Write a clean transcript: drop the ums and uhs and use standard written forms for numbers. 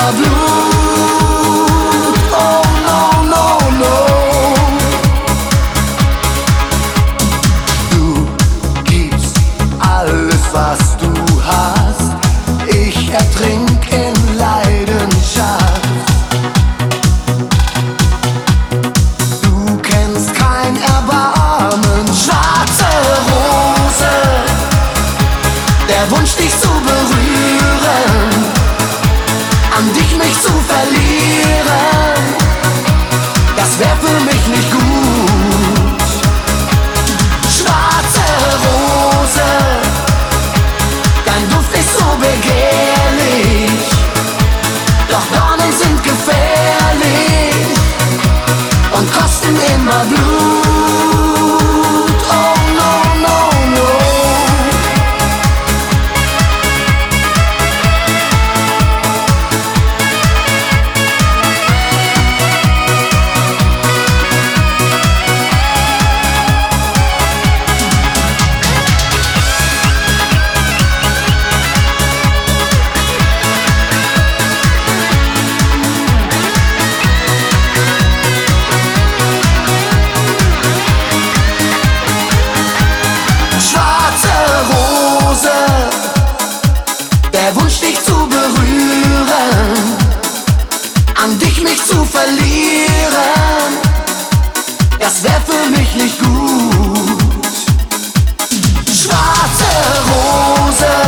immer Blut. Oh no, no, no. Du gibst alles, was du hast. Ich ertrink in Leidenschaft. Du kennst kein Erbarmen. Schwarze Rose, der Wunsch, dich zu berühren, an dich mich zu verlieren, das wär für mich nicht gut. Schwarze Rose, dein Duft ist so begehrlich, doch Dornen sind gefährlich und kosten immer Blut. Oh no, no, no. Schwarze Rose, der Wunsch, dich zu berühren, an dich mich zu verlieren, das wär für mich nicht gut. Schwarze Rose,